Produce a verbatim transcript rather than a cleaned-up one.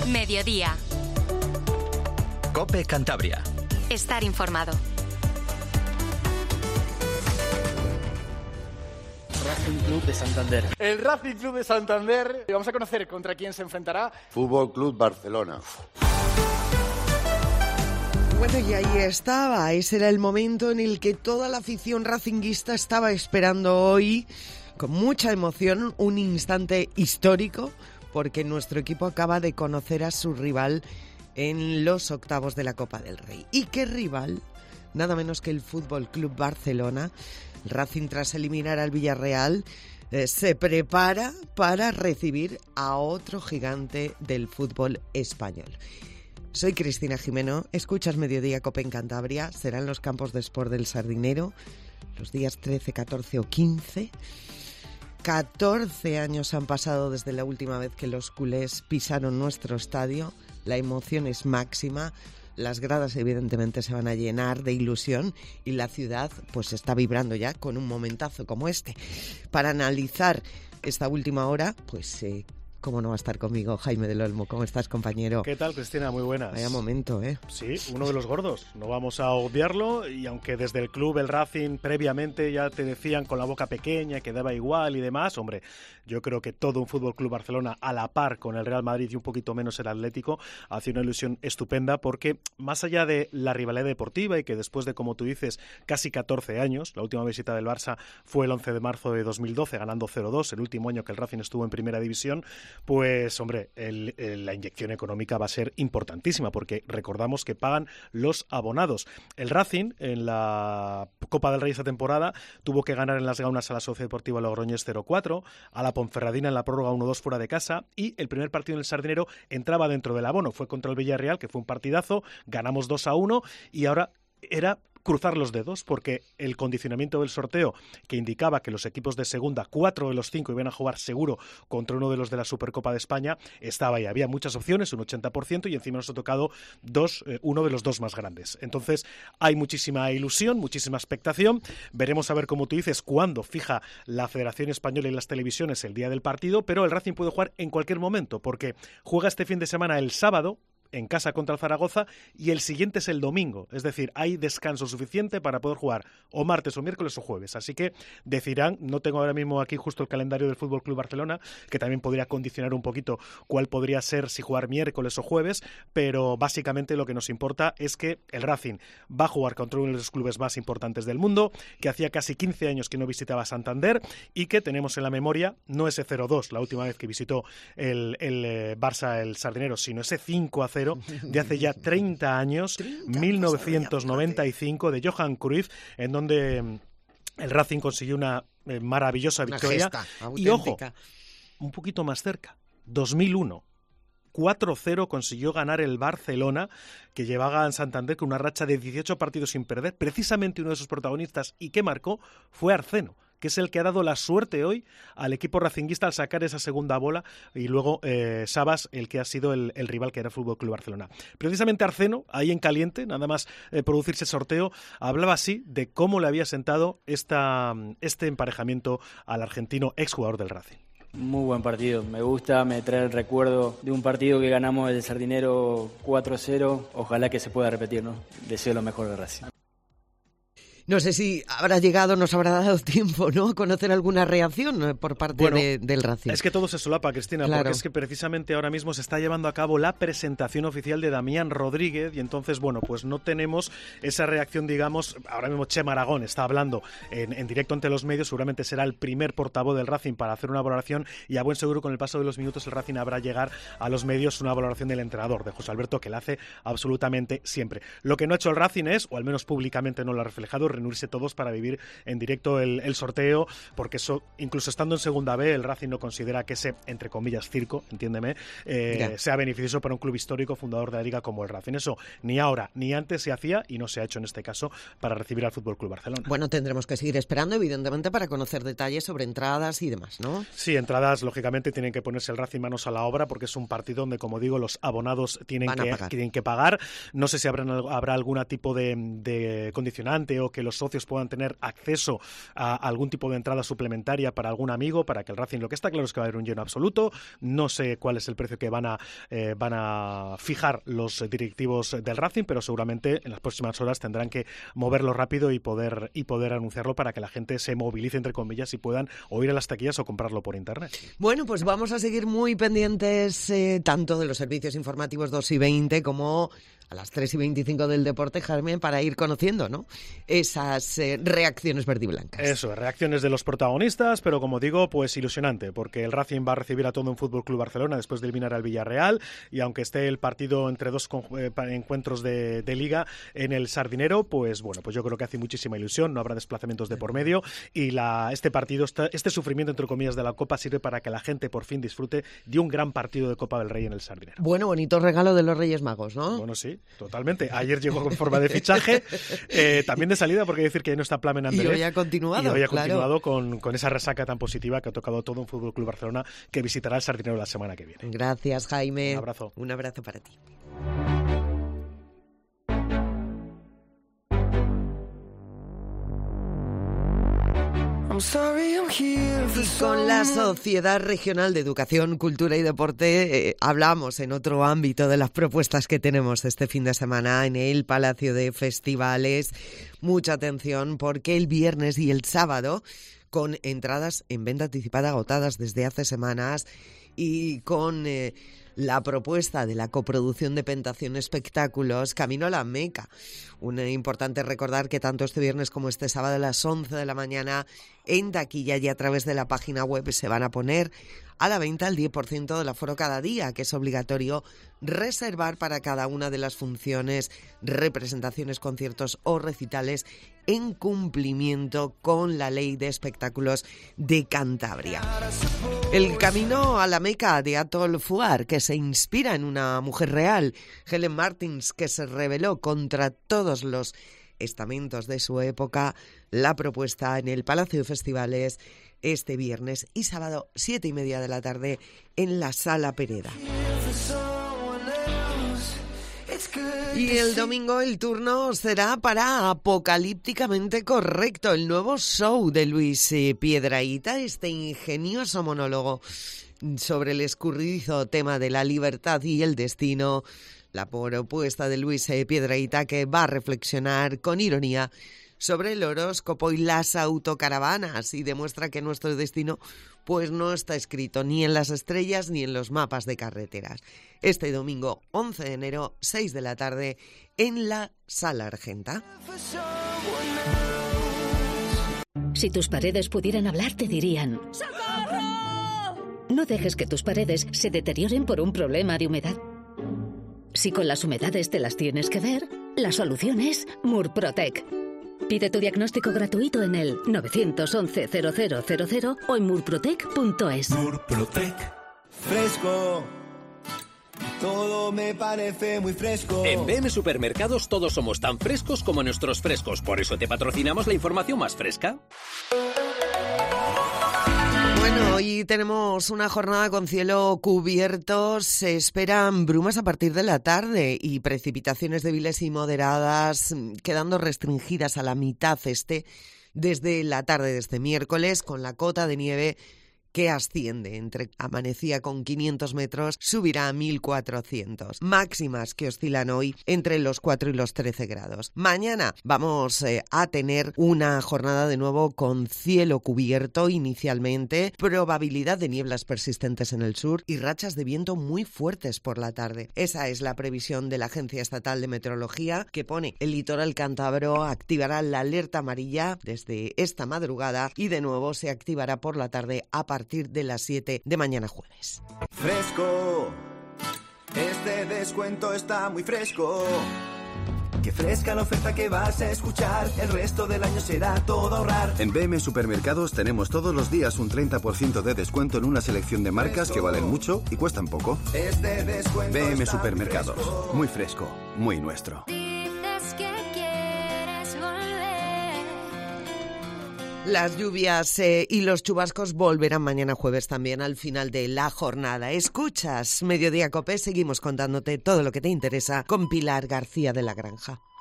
Mediodía. COPE Cantabria. Estar informado. Racing Club de Santander. El Racing Club de Santander. Vamos a conocer contra quién se enfrentará. Fútbol Club Barcelona. Bueno, y ahí estaba. Ese era el momento en el que toda la afición racinguista estaba esperando hoy, con mucha emoción, un instante histórico, porque nuestro equipo acaba de conocer a su rival en los octavos de la Copa del Rey. ¿Y qué rival? Nada menos que el Fútbol Club Barcelona. Racing, tras eliminar al Villarreal, eh, se prepara para recibir a otro gigante del fútbol español. Soy Cristina Jimeno, escuchas Mediodía COPE en Cantabria, serán los campos de Sport del Sardinero, los días trece, catorce o quince. catorce años han pasado desde la última vez que los culés pisaron nuestro estadio, la emoción es máxima, las gradas evidentemente se van a llenar de ilusión y la ciudad pues está vibrando ya con un momentazo como este. Para analizar esta última hora, pues eh, cómo no va a estar conmigo Jaime del Olmo. ¿Cómo estás, compañero? ¿Qué tal, Cristina? Muy buenas. Vaya momento, ¿eh? Sí, uno de los gordos. No vamos a obviarlo. Y aunque desde el club, el Racing, previamente ya te decían con la boca pequeña que daba igual y demás, hombre, yo creo que todo un Fútbol Club Barcelona a la par con el Real Madrid y un poquito menos el Atlético hace una ilusión estupenda porque más allá de la rivalidad deportiva y que después de, como tú dices, casi catorce años, la última visita del Barça fue el once de marzo de dos mil doce, ganando cero dos, el último año que el Racing estuvo en primera división, pues, hombre, el, el, la inyección económica va a ser importantísima porque recordamos que pagan los abonados. El Racing, en la Copa del Rey esta temporada, tuvo que ganar en las Gaunas a la Sociedad Deportiva Logroñés cero cuatro, a la Ponferradina en la prórroga uno dos fuera de casa y el primer partido en el Sardinero entraba dentro del abono. Fue contra el Villarreal, que fue un partidazo, ganamos dos a uno y ahora era cruzar los dedos porque el condicionamiento del sorteo que indicaba que los equipos de segunda, cuatro de los cinco iban a jugar seguro contra uno de los de la Supercopa de España, estaba ahí. Había muchas opciones, un ochenta por ciento, y encima nos ha tocado dos, eh, uno de los dos más grandes. Entonces hay muchísima ilusión, muchísima expectación. Veremos a ver, como tú dices, cuándo fija la Federación Española y las televisiones el día del partido, pero el Racing puede jugar en cualquier momento porque juega este fin de semana el sábado en casa contra el Zaragoza y el siguiente es el domingo, es decir, hay descanso suficiente para poder jugar o martes o miércoles o jueves, así que decidirán, no tengo ahora mismo aquí justo el calendario del Fútbol Club Barcelona, que también podría condicionar un poquito cuál podría ser si jugar miércoles o jueves, pero básicamente lo que nos importa es que el Racing va a jugar contra uno de los clubes más importantes del mundo, que hacía casi quince años que no visitaba Santander y que tenemos en la memoria, no ese cero dos, la última vez que visitó el, el eh, Barça el Sardinero, sino ese cinco a cero de hace ya treinta años, mil novecientos noventa y cinco, de Johan Cruyff, en donde el Racing consiguió una eh, maravillosa una victoria. Gesta, y ojo, un poquito más cerca, dos mil uno. cuatro cero consiguió ganar el Barcelona, que llevaba en Santander con una racha de dieciocho partidos sin perder. Precisamente uno de sus protagonistas y que marcó fue Arceno, que es el que ha dado la suerte hoy al equipo racinguista al sacar esa segunda bola, y luego eh, Sabas, el que ha sido el, el rival que era el Fútbol Club Barcelona. Precisamente Arceno, ahí en caliente, nada más eh, producirse el sorteo, hablaba así de cómo le había sentado esta, este emparejamiento al argentino exjugador del Racing. Muy buen partido, me gusta, me trae el recuerdo de un partido que ganamos el Sardinero cuatro cero, ojalá que se pueda repetir, ¿no? Deseo lo mejor del Racing. No sé si habrá llegado, nos habrá dado tiempo, ¿no?, a conocer alguna reacción por parte bueno, de, del Racing. Es que todo se solapa, Cristina, claro. Porque es que precisamente ahora mismo se está llevando a cabo la presentación oficial de Damián Rodríguez y entonces, bueno, pues no tenemos esa reacción, digamos, ahora mismo Chema Aragón está hablando en, en directo ante los medios, seguramente será el primer portavoz del Racing para hacer una valoración y a buen seguro con el paso de los minutos el Racing habrá llegar a los medios una valoración del entrenador, de José Alberto, que la hace absolutamente siempre. Lo que no ha hecho el Racing es, o al menos públicamente no lo ha reflejado, reunirse todos para vivir en directo el, el sorteo, porque eso, incluso estando en segunda B, el Racing no considera que ese, entre comillas, circo, entiéndeme, eh, sea beneficioso para un club histórico fundador de la Liga como el Racing. Eso ni ahora ni antes se hacía y no se ha hecho en este caso para recibir al Fútbol Club Barcelona. Bueno, tendremos que seguir esperando, evidentemente, para conocer detalles sobre entradas y demás, ¿no? Sí, entradas, lógicamente, tienen que ponerse el Racing manos a la obra, porque es un partido donde, como digo, los abonados tienen, que pagar. tienen que pagar. No sé si habrá, habrá algún tipo de, de condicionante o que los socios puedan tener acceso a algún tipo de entrada suplementaria para algún amigo, para que el Racing, lo que está claro es que va a haber un lleno absoluto. No sé cuál es el precio que van a, eh, van a fijar los directivos del Racing, pero seguramente en las próximas horas tendrán que moverlo rápido y poder, y poder anunciarlo para que la gente se movilice, entre comillas, y puedan o ir a las taquillas o comprarlo por internet. Bueno, pues vamos a seguir muy pendientes eh, tanto de los servicios informativos dos y veinte como a las tres y veinticinco del deporte, Jaime, para ir conociendo, ¿no?, esas eh, reacciones verdiblancas. Eso, reacciones de los protagonistas, pero como digo, pues ilusionante, porque el Racing va a recibir a todo un Fútbol Club Barcelona después de eliminar al Villarreal, y aunque esté el partido entre dos eh, encuentros de, de Liga en el Sardinero, pues bueno, pues yo creo que hace muchísima ilusión, no habrá desplazamientos de por medio, y la, este partido, este sufrimiento, entre comillas, de la Copa sirve para que la gente por fin disfrute de un gran partido de Copa del Rey en el Sardinero. Bueno, bonito regalo de los Reyes Magos, ¿no? Bueno, sí. Totalmente. Ayer llegó con forma de fichaje, eh, también de salida, porque hay que decir que no está Plamen Anderlecht. Y hoy ha continuado. Y hoy ha claro. continuado con, con esa resaca tan positiva que ha tocado todo un Fútbol Club Barcelona, que visitará el Sardinero la semana que viene. Gracias, Jaime. Un abrazo. Un abrazo para ti. Y con la Sociedad Regional de Educación, Cultura y Deporte eh, hablamos en otro ámbito de las propuestas que tenemos este fin de semana en el Palacio de Festivales. Mucha atención porque el viernes y el sábado, con entradas en venta anticipada agotadas desde hace semanas y con eh, la propuesta de la coproducción de Pentación Espectáculos, Camino a la Meca. Un eh, importante recordar que tanto este viernes como este sábado a las once de la mañana en taquilla y a través de la página web se van a poner a la venta el diez por ciento del aforo cada día, que es obligatorio reservar para cada una de las funciones, representaciones, conciertos o recitales en cumplimiento con la Ley de Espectáculos de Cantabria. El Camino a la Meca de Atol Fuar, que se inspira en una mujer real, Helen Martins, que se rebeló contra todos los estamentos de su época, la propuesta en el Palacio de Festivales este viernes y sábado, siete y media de la tarde, en la Sala Pereda. Y el domingo el turno será para Apocalípticamente Correcto, el nuevo show de Luis eh, Piedrahita, este ingenioso monólogo sobre el escurridizo tema de la libertad y el destino. La propuesta de Luis eh, Piedrahita, que va a reflexionar con ironía sobre el horóscopo y las autocaravanas y demuestra que nuestro destino pues no está escrito ni en las estrellas ni en los mapas de carreteras. Este domingo once de enero, seis de la tarde, en la Sala Argenta. Si tus paredes pudieran hablar, te dirían: ¡socorro! No dejes que tus paredes se deterioren por un problema de humedad. Si con las humedades te las tienes que ver, la solución es Murprotec. Pide tu diagnóstico gratuito en el nueve once cero cero cero cero o en murprotec punto es. Murprotec. Fresco. Todo me parece muy fresco. En B M Supermercados todos somos tan frescos como nuestros frescos. Por eso te patrocinamos la información más fresca. Bueno, hoy tenemos una jornada con cielo cubierto. Se esperan brumas a partir de la tarde y precipitaciones débiles y moderadas, quedando restringidas a la mitad este desde la tarde de este miércoles, con la cota de nieve que asciende. Entre amanecía con quinientos metros, subirá a mil cuatrocientos. Máximas que oscilan hoy entre los cuatro y los trece grados. Mañana vamos eh, a tener una jornada de nuevo con cielo cubierto inicialmente, probabilidad de nieblas persistentes en el sur y rachas de viento muy fuertes por la tarde. Esa es la previsión de la Agencia Estatal de Meteorología, que pone el litoral cántabro activará la alerta amarilla desde esta madrugada y de nuevo se activará por la tarde a partir de las siete de mañana jueves. Fresco, este descuento está muy fresco. Qué fresca la oferta que vas a escuchar, el resto del año será todo ahorrar. En B M Supermercados tenemos todos los días un treinta por ciento de descuento en una selección de marcas que valen mucho y cuestan poco. Este descuento B M está Supermercados, muy fresco. muy fresco, muy nuestro. Las lluvias eh, y los chubascos volverán mañana jueves también al final de la jornada. Escuchas Mediodía Copé, seguimos contándote todo lo que te interesa con Pilar García de la Granja.